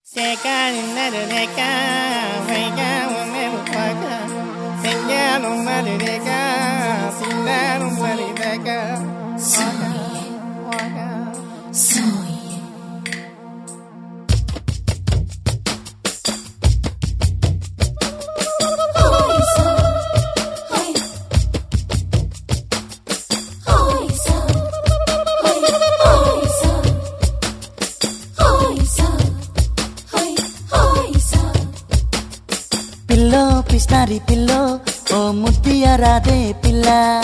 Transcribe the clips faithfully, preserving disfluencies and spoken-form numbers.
Pillow పిస్నారి pillow ఓ ముద్దియ రాదే పిల్ల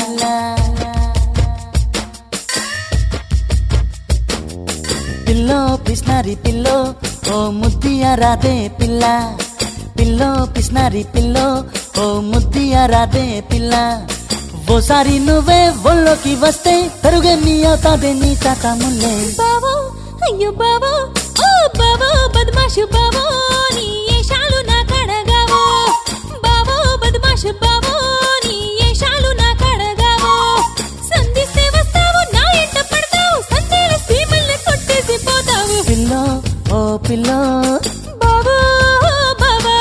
pillow పిస్నారి pillow ఓ ముద్దియ రాదే పిల్ల పిల్లో పిస్నారి పిల్లో ఓ ముద్దియ రాదే పిల్ల ఓసారి నువ్వే ఒళ్ళోకి వస్తే తరుగే మీ అవుతాదే నీ తాత ముల్లే బావో అయ్యో బావో ఓ బావో బద్మాషు బావో నీ ఏషాలు నా కడగావో బావో బద్మాషు బావో నీ ఏషాలు నా కడగావో సంధిస్తే వస్తావు నా ఎంట పడతావు సందేల సీమల్ని కొట్టేసి పోతావు పిల్లో ఓ పిల్లో బావో బావా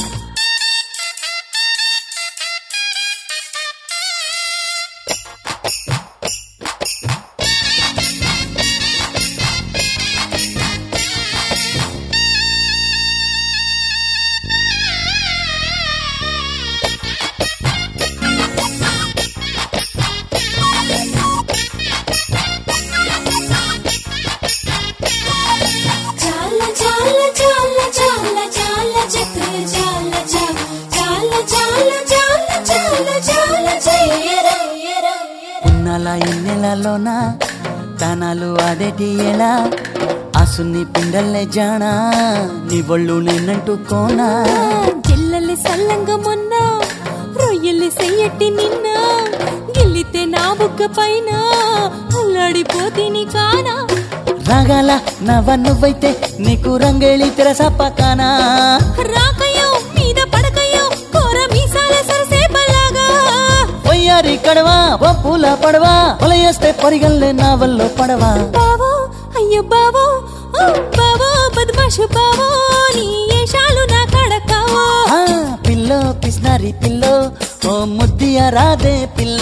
ఉన్నల ఎన్నెలలోన తానాలు ఆడేటి ఎలా ఆసుని పిండల్లే జానా నీ ఒళ్ళు నిన్నంటుకోనా జిల్లలి సల్లంగా మొన్న రొయ్యలి సెయ్యట్టి నిన్న గిల్లితే నా బుగ్గ పైన అల్లాడిపోతీని కానా రాగాల నవ్వ నువ్వైతే నీకు రంగేళి తెరసప్పకానా రాకయో మీద పడకయో కోర మీసాల సరసేపలాగా పొయ్యారి కడవా ఓ పూల పడవా పొలయేస్తే పరిగల్లే నా వల్లో పడవా బావో అయ్యో బావో ఓ బావో బద్మాషు బావో నీ ఏషాలు నా కడకావో ఆ పిల్లో పిస్నారి పిల్లో ఓ ముద్దియ రాదే పిల్ల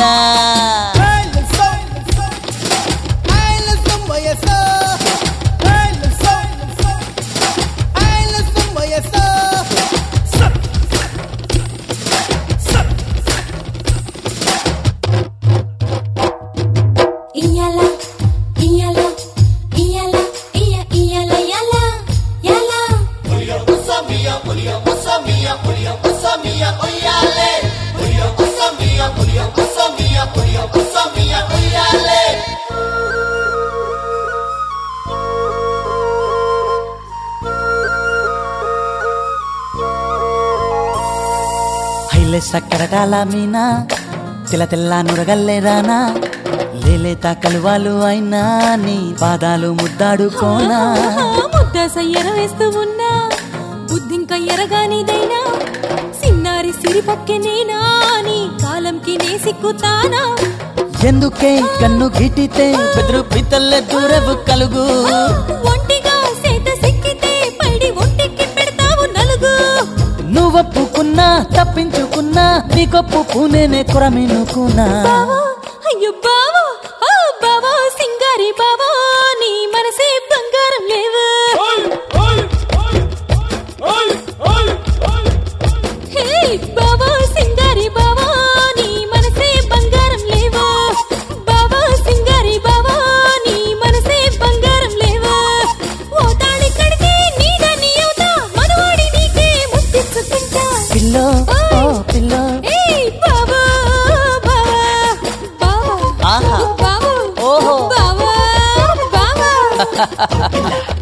ఇయ్యాల ఇయ్యాల ఇయ్యాల ఇయ్య ఇయ్యాల యాల యాల Oya osa mia, oya osa mia, oya osa mia, oyale. Oya osa mia, oya osa mia, oya osa mia, oyale. హైలే సక్కరటాల Meena తెల్ల తెల్ల నురగల్లే రానా లేలేత కలువాలు అయినా నీ పాదాలు ముద్దాడుకోనా ముద్ద సయ్యర వేస్తూ ఉన్నా బుద్ధింక ఎరగానిదైనా సిన్నారి సిరిపక్కె నేనా నీ కాలంకి నే సిక్కుతానా ఎందుకే కన్ను గిటితే బెదురు పితల్లే దూరవు కలుగు ఒంటిగా సేత సిక్కితే పైడి ఒంటికి పెడతావు నలుగు నువ్వొప్పుకున్నా తప్పించుకున్నా నీకొప్పు పూనేనే కొరమినుకున్నా బావో అయ్యో బావో ఓ బావో సింగారి బావో నీ మనసే బంగారం లేవు హే బావో సింగారి బావో నీ మనసే బంగారం లేవు బావో సింగారి బావో నీ మనసే బంగారం లేవు ఓ తాళి కడితే నీదని అవుతా మనవాడి నీకే ముద్దిచ్చుకుంటా పిల్లో ఓ పిల్లో ఏయ్ బావో బావా బావా ఆహా బావో ఓహో బావా బావా